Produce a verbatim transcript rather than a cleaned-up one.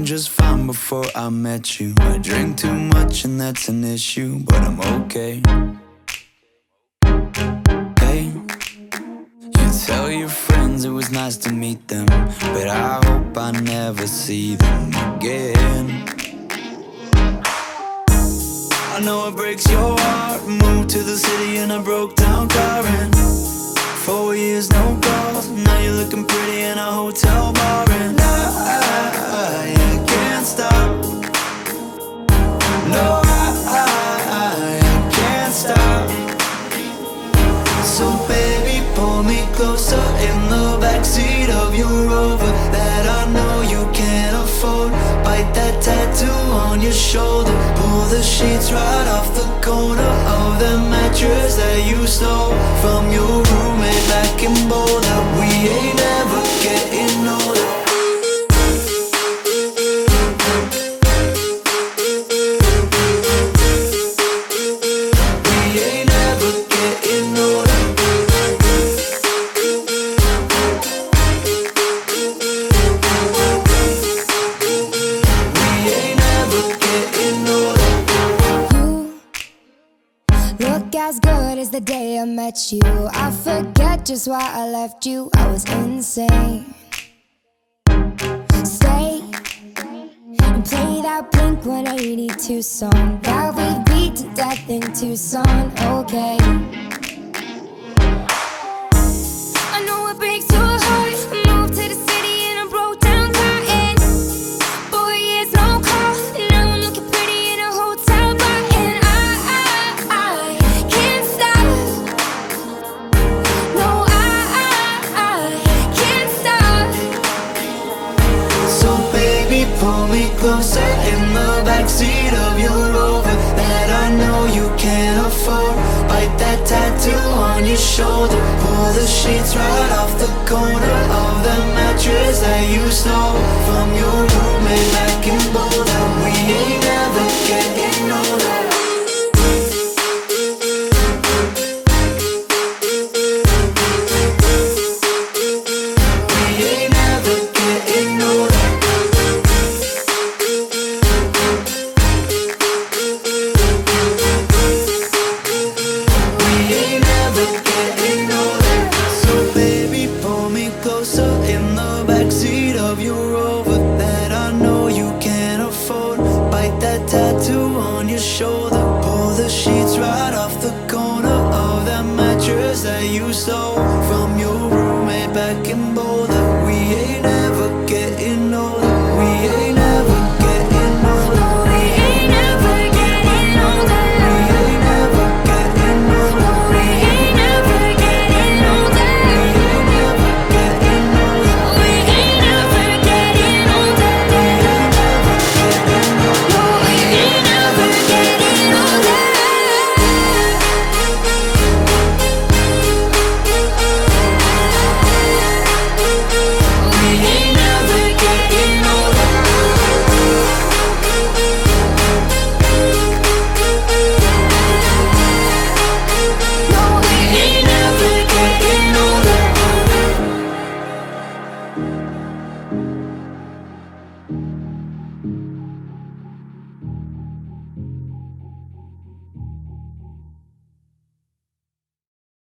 just fine before I met you. I drink too much and that's an issue, but I'm okay. Hey, you tell your friends it was nice to meet them, but I hope I never see them again. I know it breaks your heart. Moved to the city in a broke down car, and four years no calls. Now you're looking pretty in a hotel bar, and I, I can't stop. No, I, I, I can't stop. So baby, pull me closer in the backseat of your Rover that I know you can't afford. Bite that tattoo on your shoulder. Pull the sheets right off the corner of the mattress that you stole from your roommate back in Boulder. We ain't never getting older. We ain't never getting older. Look as good as the day I met you. I forget just why I left you. I was insane. Stay and play that Blink one eighty-two song that we beat to death in Tucson. Okay, I know it breaks your heart. Moved to the city in a broke down car, and four years no call. Now I'm looking pretty in a hotel bar, and I, I, I can't stop. No, I, I, I can't stop. So baby, pull me closer in the backseat of your Rover that I know you can't afford. Bite that tattoo on your shoulder. Pull the sheets right off the corner of the mattress that you stole from your roommate back in Boulder. We ain't never getting older. We ain't never getting older. We ain't never getting older. So baby, pull me closer in the backseat of your Rover that I know you can't afford. Bite that tattoo on your shoulder. Pull the sheets right off the corner of that mattress that you stole from your